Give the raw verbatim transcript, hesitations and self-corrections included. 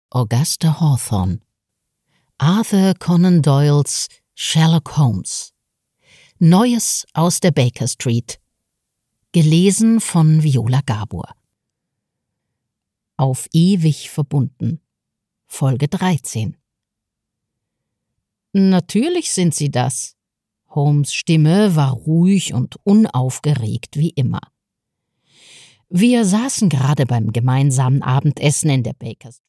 Augusta Hawthorne. Arthur Conan Doyles Sherlock Holmes. Neues aus der Baker Street. Gelesen von Viola Gabor. Auf ewig verbunden. Folge dreizehn. Natürlich sind sie das. Holmes' Stimme war ruhig und unaufgeregt wie immer. Wir saßen gerade beim gemeinsamen Abendessen in der Baker Street.